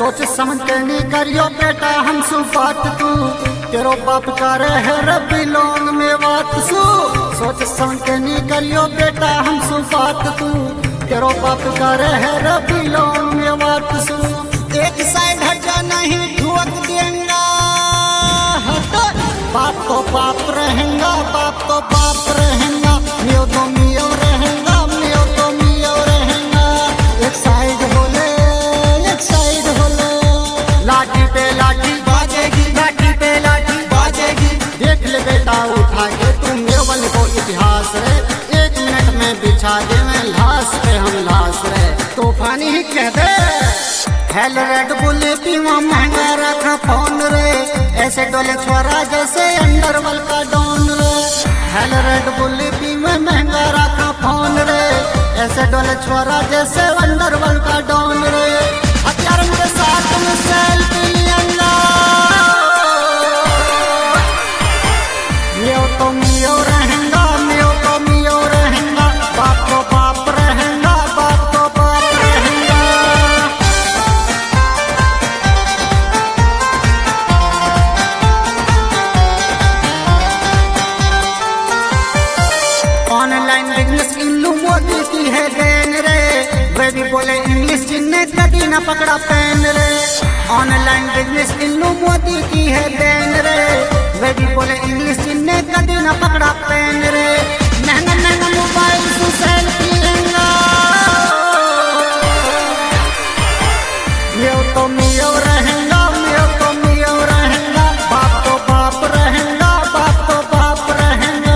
सोच समझ के नहीं करियो बेटा हमसु बात तू तेरो बाप करे है रबी लोन में बात सु सोच समझ के नहीं करियो बेटा हमसु बात तू तेरो बाप करे है रबी लोन में बात सु एक साइड हट जा नहीं ठुक देंगा बाप तो बाप रहेगा बाप तो बाप रहेगा मियो तो मियो रहेगा मियो तो मियो रहेगा एक साइड बोले एक साइड बोले लाठी पे लाठी बाजेगी लाठी पे लाठी बाजेगी देख ले बेटा उठा के तू मेवल को इतिहास रे 1 मिनट में बिछा दे मैं लाश पे हम लाश रे तूफानी ही कह दे हेल रेड बुल पीवा महंगा रखा फोन रे ऐसे डोले छोरा जैसे अंडरवर्ल्ड का डॉन रे हेल रेड बुल पीवा महंगा रखा फोन रे ऐसे डोले छोरा जैसे अंडरवर्ल्ड का डॉन रे हथियार के साथ में सेल्फी लिया मियो तो मियो रहेगा मियो तो मियो रहेगा बाप तो बाप रहेगा बाप तो बाप रहेगा ऑनलाइन बिजनेस इल्लू मोदी की है देन रे वे भी बोले इंग्लिश जिन्ने कभी ना पकड़ा पेन रे ऑनलाइन बिजनेस इल्लू मोदी की है देन रे वे भी बोले इंग्लिश जिन्ने कभी ना पकड़ा पेन रे महंगा महंगा मोबाइल से सेल्फी लेंगा मियो तो मियो रहेगा मियो तो मियो रहेगा बाप तो बाप रहेगा बाप तो बाप रहेगा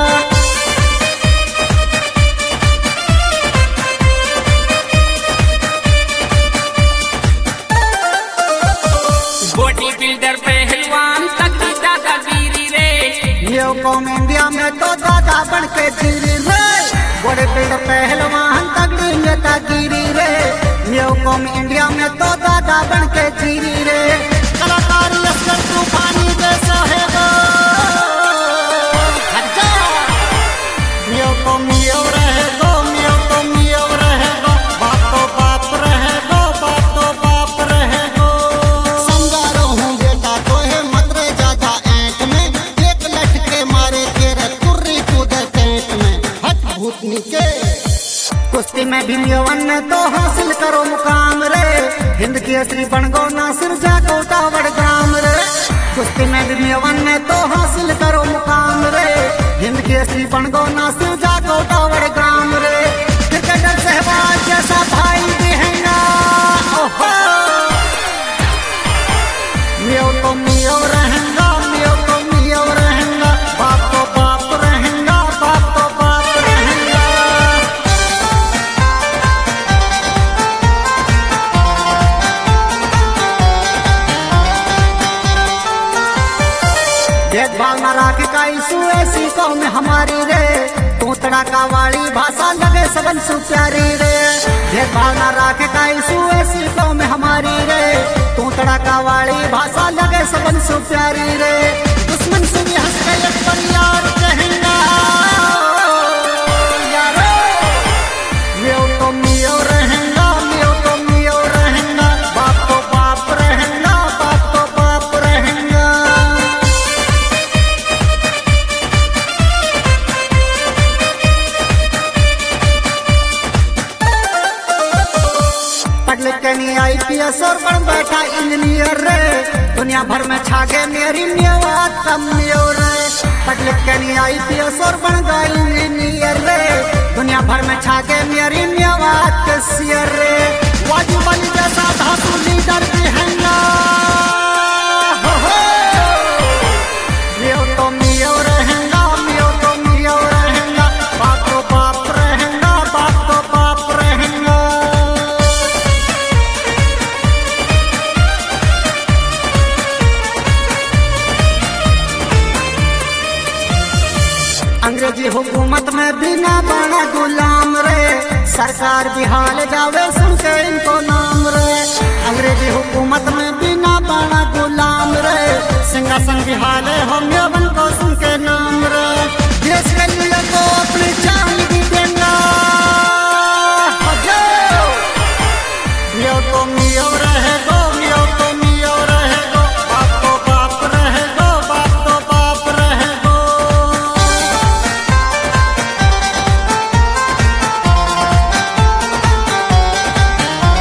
बॉडी बिल्डर पहलवान तक दादागिरी रे मियो कौम इंडिया में तो दादा बन के जीरी रे बड़े बिल्डर पहलवान तगड़ी नेतागिरी रे मियो कौम इंडिया में तो दादा बन के जीरी रे कलाकारी असर तूफानी जैसा है मियो तो मियो रहेगा मियो तो मियो रहेगा बाप तो बाप रहेगा बाप तो बाप रहेगा समझा रहूं बेटा तो है मत रे ज्यादा ऐंठ में एक लठ के मारे तेरे कुर्री कूदे पेट में हट भूतनी के कुश्ती में भी मियोवन ने तो हासिल करो मुकाम रे हिंद की असली बन गो नासिर जाको टावर ग्राम रे कुश्ती में भी मियोवन ने तो हासिल करो मुकाम रे हिंद की असली बन गो नासिर जाको टावर ग्राम रे क्रिकेटर सहवाग जैसा भाई भी हैगा ओहो मियो तो मियो रहेगा मियो तो मियो रहेगा बाप तो बाप रहेगा बाप तो बाप रहेगा देखभाल न राखे का ईसु ऐसी कौम हमारी रे तू तड़ाका वाली भाषा लगे सबन सु प्यारी रे देखभाल न राखे का ईसु ऐसी कौम हमारी रे तू तड़ाका वाली भाषा लगे सबन सु प्यारी रे दुश्मन से भी हंस के एक पर यार कहेंगा यारो मियो तो मियो रहेगा मियो तो मियो रहेगा बाप तो बाप रहेगा बाप तो बाप रहेगा पढ़ लिख के नहीं IPS और बन बैठा इंजीनियर रे दुनिया भर में छागे मेरी न्यावाद कम मियो रे पढ़ लिख के नहीं IPS और बन गया इंजीनियर रे दुनिया भर में छागे मेरी न्यावाद के सियर रे वाजू बनी जैसा धातु लीडर भी है ना मियो तो मियो रहेगा मियो तो मियो रहेगा बाप तो बाप रहेगा बाप तो बाप रहेगा अंग्रेजी हुकूमत में बिना बना गुलाम रे सरकार भी हाल जावे सुन के इनको नाम रे अंग्रेजी हुकूमत में बिना बना गुलाम रे सिंहासन भी हाल हम को सुन के नाम रे देश के लिए तो अपनी जान